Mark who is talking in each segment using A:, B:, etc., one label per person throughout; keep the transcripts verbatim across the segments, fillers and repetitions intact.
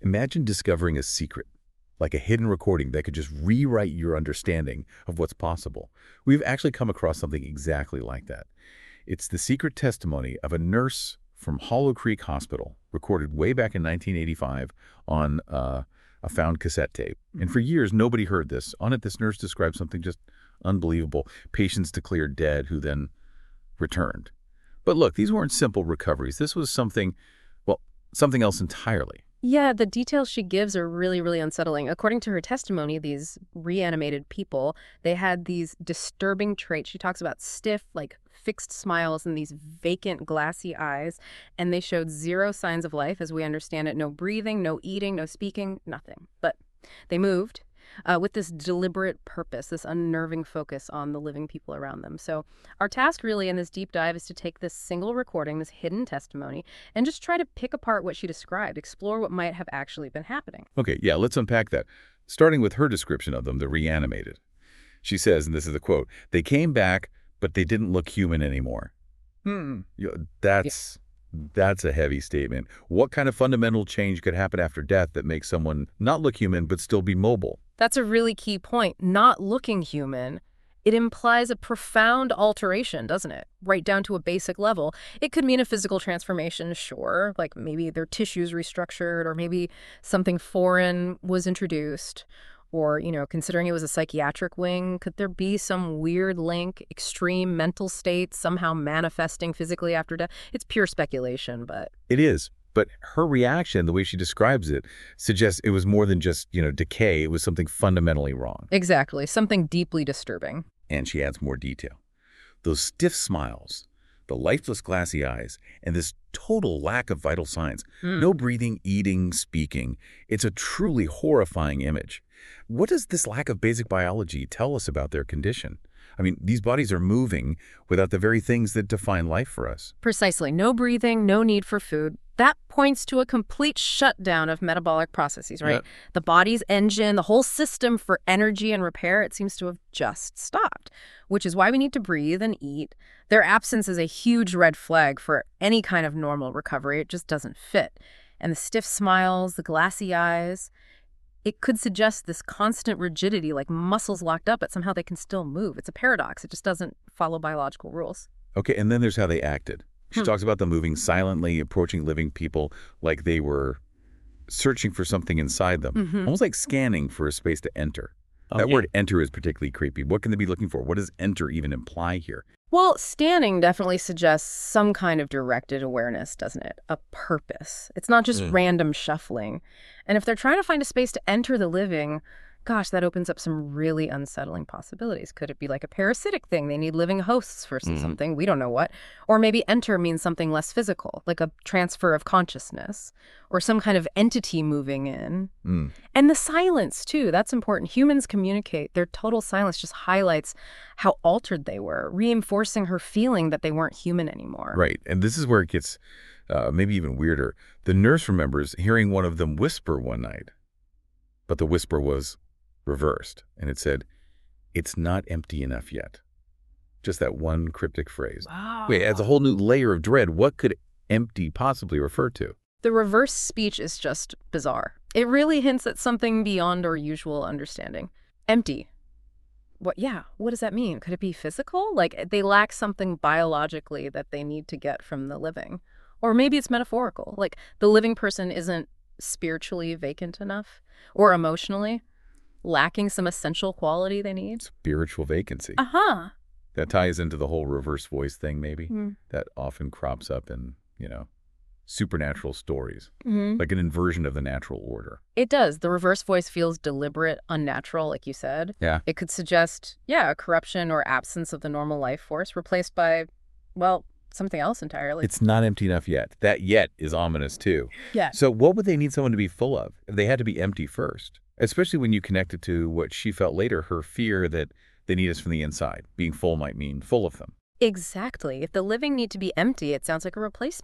A: Imagine discovering a secret, like a hidden recording that could just rewrite your understanding of what's possible. We've actually come across something exactly like that. It's the secret testimony of a nurse from Hollow Creek Hospital, recorded way back in nineteen eighty-five on uh, a found cassette tape. And for years, nobody heard this. On it, this nurse described something just unbelievable. Patients declared dead who then returned. But look, these weren't simple recoveries. This was something, well, something else entirely.
B: Yeah, the details she gives are really, really unsettling. According to her testimony, these reanimated people, they had these disturbing traits. She talks about stiff, like fixed smiles and these vacant, glassy eyes, and they showed zero signs of life as we understand it. No breathing, no eating, no speaking, nothing. But they moved uh, with this deliberate purpose, this unnerving focus on the living people around them. So our task really in this deep dive is to take this single recording, this hidden testimony, and just try to pick apart what she described, explore what might have actually been happening.
A: Okay, yeah, let's unpack that. Starting with her description of them, the reanimated. She says, and this is the quote, "They came back, but they didn't look human anymore." Hmm. You know, that's... Yeah. That's a heavy statement. What kind of fundamental change could happen after death that makes someone not look human but still be mobile?
B: That's a really key point. Not looking human, it implies a profound alteration, doesn't it? Right down to a basic level. It could mean a physical transformation, sure, like maybe their tissues restructured or maybe something foreign was introduced. Or, you know, considering it was a psychiatric wing, could there be some weird link, extreme mental state somehow manifesting physically after death? It's pure speculation, but...
A: It is. But her reaction, the way she describes it, suggests it was more than just, you know, decay. It was something fundamentally wrong.
B: Exactly. Something deeply disturbing.
A: And she adds more detail. Those stiff smiles, the lifeless glassy eyes, and this total lack of vital signs. Mm. No breathing, eating, speaking. It's a truly horrifying image. What does this lack of basic biology tell us about their condition? I mean, these bodies are moving without the very things that define life for us.
B: Precisely. No breathing, no need for food. That points to a complete shutdown of metabolic processes, right? Yep. The body's engine, the whole system for energy and repair, it seems to have just stopped, which is why we need to breathe and eat. Their absence is a huge red flag for any kind of normal recovery. It just doesn't fit. And the stiff smiles, the glassy eyes... it could suggest this constant rigidity, like muscles locked up, but somehow they can still move. It's a paradox. It just doesn't follow biological rules.
A: Okay, and then there's how they acted. She
B: Hmm.
A: talks about them moving silently, approaching living people like they were searching for something inside them,
B: Mm-hmm.
A: almost like scanning for a space to enter.
C: Oh,
A: that
C: yeah.
A: word enter is particularly creepy. What can they be looking for? What does enter even imply here?
B: Well, standing definitely suggests some kind of directed awareness, doesn't it? A purpose. It's not just
C: Mm.
B: random shuffling. And if they're trying to find a space to enter the living, gosh, that opens up some really unsettling possibilities. Could it be like a parasitic thing? They need living hosts for
C: Mm.
B: something. We don't know what. Or maybe enter means something less physical, like a transfer of consciousness or some kind of entity moving in.
A: Mm.
B: And the silence, too. That's important. Humans communicate. Their total silence just highlights how altered they were, reinforcing her feeling that they weren't human anymore.
A: Right, and this is where it gets uh, maybe even weirder. The nurse remembers hearing one of them whisper one night, but the whisper was reversed, and it said, "It's not empty enough yet." Just that one cryptic phrase.
B: Wow.
A: Wait, it adds a whole new layer of dread. What could empty possibly refer to?
B: The reverse speech is just bizarre. It really hints at something beyond our usual understanding. Empty. What? Yeah, what does that mean? Could it be physical? Like they lack something biologically that they need to get from the living. Or maybe it's metaphorical. Like the living person isn't spiritually vacant enough or emotionally lacking some essential quality they need.
A: Spiritual vacancy.
B: Uh-huh.
A: That ties into the whole reverse voice thing, maybe.
B: Mm.
A: That often crops up in, you know, supernatural stories,
B: Mm-hmm.
A: like an inversion of the natural order.
B: It does. The reverse voice feels deliberate, unnatural, like you said.
A: Yeah.
B: It could suggest, yeah, a corruption or absence of the normal life force replaced by, well, something else entirely.
A: It's not empty enough yet. That yet is ominous, too.
B: Yeah.
A: So what would they need someone to be full of? They had to be empty first, especially when you connect it to what she felt later, her fear that they need us from the inside. Being full might mean full of them.
B: Exactly. If the living need to be empty, it sounds like a replacement.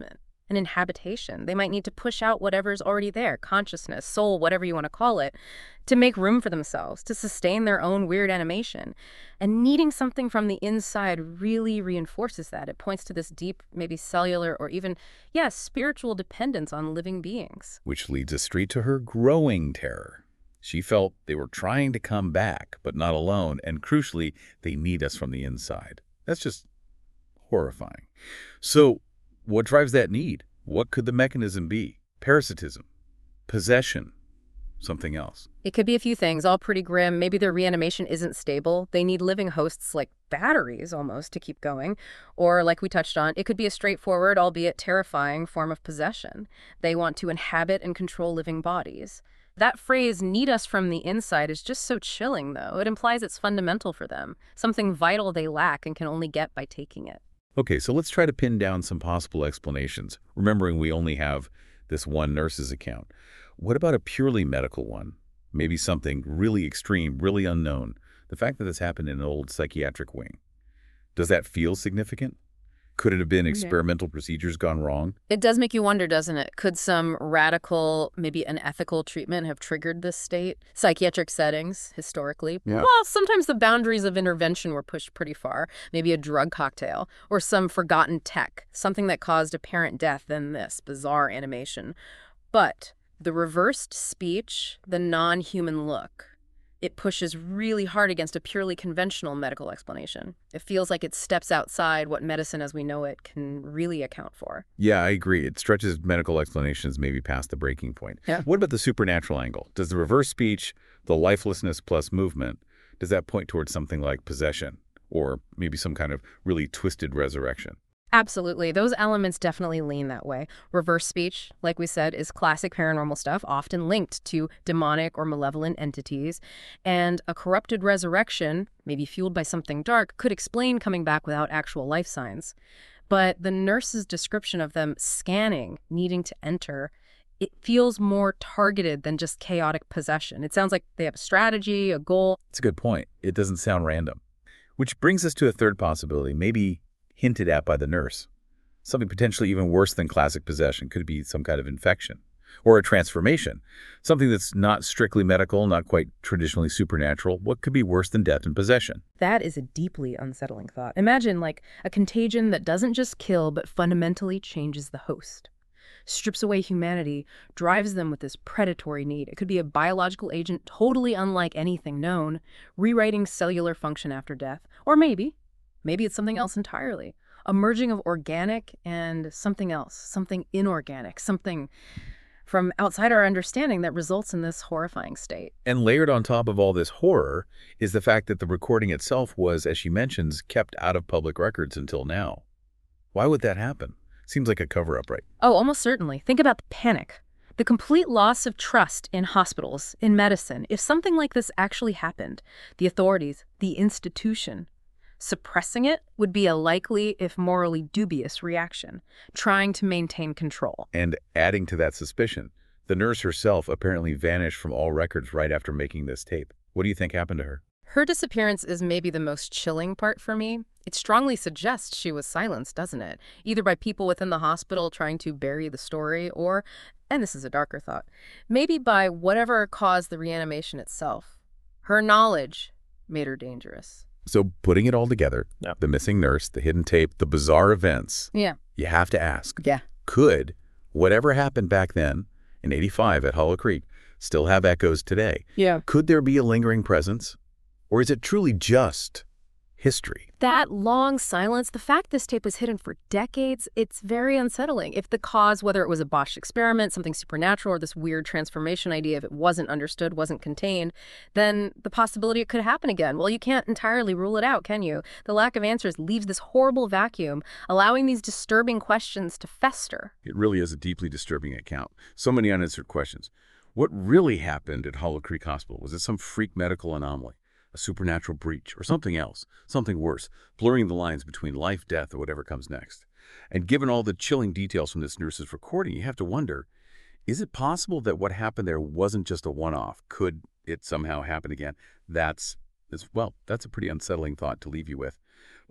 B: an inhabitation. They might need to push out whatever's already there, consciousness, soul, whatever you want to call it, to make room for themselves, to sustain their own weird animation. And needing something from the inside really reinforces that. It points to this deep, maybe cellular or even, yes, spiritual dependence on living beings.
A: Which leads us straight to her growing terror. She felt they were trying to come back, but not alone, and crucially, they need us from the inside. That's just horrifying. So, what drives that need? What could the mechanism be? Parasitism? Possession? Something else?
B: It could be a few things, all pretty grim. Maybe their reanimation isn't stable. They need living hosts like batteries almost to keep going. Or, like we touched on, it could be a straightforward, albeit terrifying, form of possession. They want to inhabit and control living bodies. That phrase, need us from the inside, is just so chilling, though. It implies it's fundamental for them, something vital they lack and can only get by taking it.
A: Okay, so let's try to pin down some possible explanations, remembering we only have this one nurse's account. What about a purely medical one? Maybe something really extreme, really unknown. The fact that this happened in an old psychiatric wing. Does that feel significant? Could it have been experimental procedures gone wrong?
B: It does make you wonder, doesn't it? Could some radical, maybe unethical treatment have triggered this state? Psychiatric settings, historically.
A: Yeah.
B: Well, sometimes the boundaries of intervention were pushed pretty far. Maybe a drug cocktail or some forgotten tech, something that caused apparent death, then this bizarre animation. But the reversed speech, the non-human look, it pushes really hard against a purely conventional medical explanation. It feels like it steps outside what medicine as we know it can really account for.
A: Yeah, I agree. It stretches medical explanations maybe past the breaking point.
B: Yeah.
A: What about the supernatural angle? Does the reverse speech, the lifelessness plus movement, does that point towards something like possession or maybe some kind of really twisted resurrection?
B: Absolutely. Those elements definitely lean that way. Reverse speech, like we said, is classic paranormal stuff, often linked to demonic or malevolent entities. And a corrupted resurrection, maybe fueled by something dark, could explain coming back without actual life signs. But the nurse's description of them scanning, needing to enter, it feels more targeted than just chaotic possession. It sounds like they have a strategy, a goal.
A: It's a good point. It doesn't sound random. Which brings us to a third possibility, maybe hinted at by the nurse. Something potentially even worse than classic possession. Could be some kind of infection or a transformation. Something that's not strictly medical, not quite traditionally supernatural. What could be worse than death and possession?
B: That is a deeply unsettling thought. Imagine like a contagion that doesn't just kill, but fundamentally changes the host. Strips away humanity, drives them with this predatory need. It could be a biological agent totally unlike anything known, rewriting cellular function after death. Or maybe, maybe it's something else entirely. A merging of organic and something else, something inorganic, something from outside our understanding that results in this horrifying state.
A: And layered on top of all this horror is the fact that the recording itself was, as she mentions, kept out of public records until now. Why would that happen? Seems like a cover-up, right?
B: Oh, almost certainly. Think about the panic. The complete loss of trust in hospitals, in medicine. If something like this actually happened, the authorities, the institution, suppressing it would be a likely, if morally dubious, reaction, trying to maintain control.
A: And adding to that suspicion, the nurse herself apparently vanished from all records right after making this tape. What do you think happened to her?
B: Her disappearance is maybe the most chilling part for me. It strongly suggests she was silenced, doesn't it? Either by people within the hospital trying to bury the story, or, and this is a darker thought, maybe by whatever caused the reanimation itself. Her knowledge made her dangerous.
A: So putting it all together,
C: Yeah.
A: the missing nurse, the hidden tape, the bizarre events,
B: Yeah.
A: you have to ask,
B: Yeah.
A: could whatever happened back then in eighty-five at Hollow Creek still have echoes today?
B: Yeah.
A: Could there be a lingering presence? Or is it truly just history?
B: That long silence, the fact this tape was hidden for decades, it's very unsettling. If the cause, whether it was a botched experiment, something supernatural, or this weird transformation idea, if it wasn't understood, wasn't contained, then the possibility it could happen again. Well, you can't entirely rule it out, can you? The lack of answers leaves this horrible vacuum, allowing these disturbing questions to fester.
A: It really is a deeply disturbing account. So many unanswered questions. What really happened at Hollow Creek Hospital? Was it some freak medical anomaly? A supernatural breach, or something else, something worse, blurring the lines between life, death, or whatever comes next? And given all the chilling details from this nurse's recording, you have to wonder, is it possible that what happened there wasn't just a one-off? Could it somehow happen again? That's, that's, well, that's a pretty unsettling thought to leave you with.